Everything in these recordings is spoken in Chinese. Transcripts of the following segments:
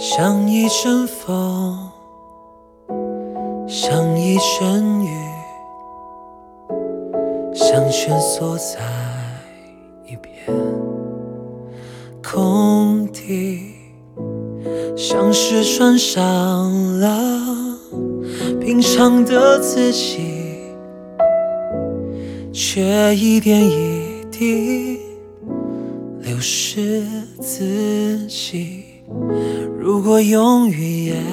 像一阵风，像一阵雨，像蜷缩在一片空地，像是穿上了平常的自己，却一点一滴流失自己。如果用语言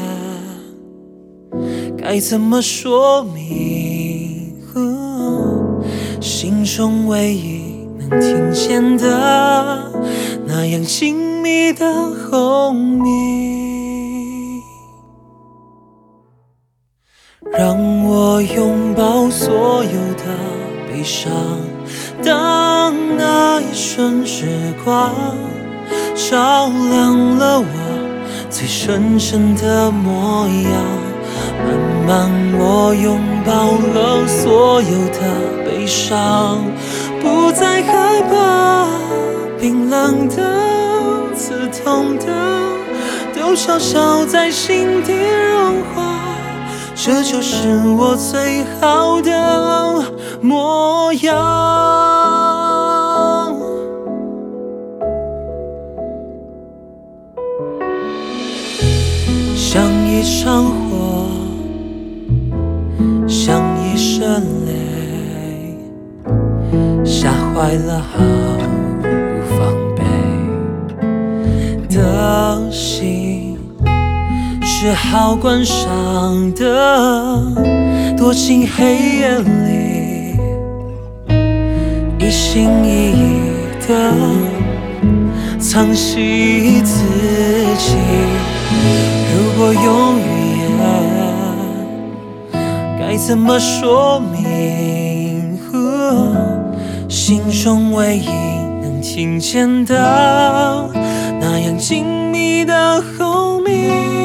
该怎么说明，心中唯一能听见的那样亲密的轰鸣，让我拥抱所有的悲伤。当那一瞬时光照亮了我最深沉的模样，慢慢我拥抱了所有的悲伤，不再害怕冰冷的、刺痛的，都悄悄在心底融化，这就是我最好的模样。像一场火，像一声泪，吓坏了毫无防备的心，只好关上的，躲进黑夜里，一心一意的藏起自己。如果用语言该怎么说明，心中唯一能听见的那样紧密的轰鸣，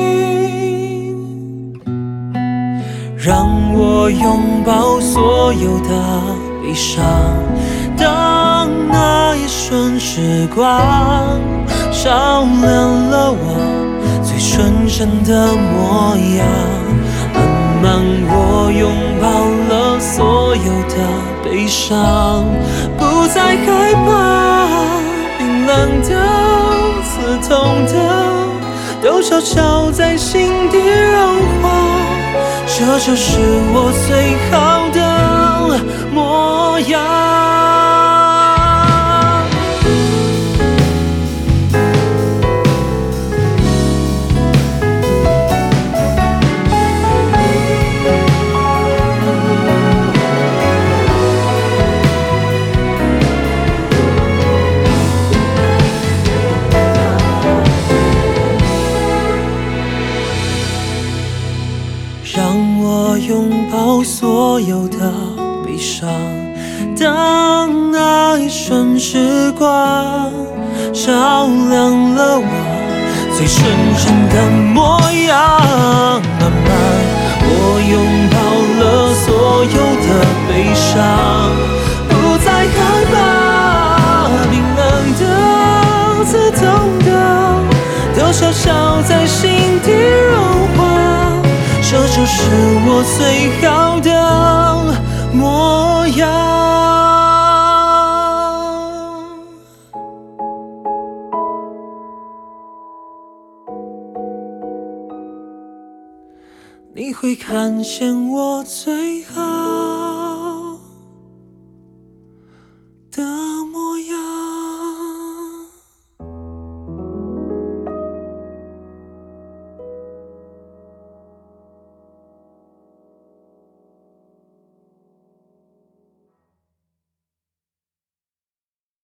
让我拥抱所有的悲伤。当那一瞬时光照亮了我最纯真的模样，慢慢我拥抱了所有的悲伤，不再害怕冰冷的、刺痛的，都悄悄在心底融化，这就是我最好的模样。让我拥抱所有的悲伤，当那一瞬时光照亮了我最纯真的模样，慢慢我拥抱了所有的悲伤，不再害怕冰冷的、刺痛的，都悄悄在心底融化，这就是我最好的模样。你会看见我最好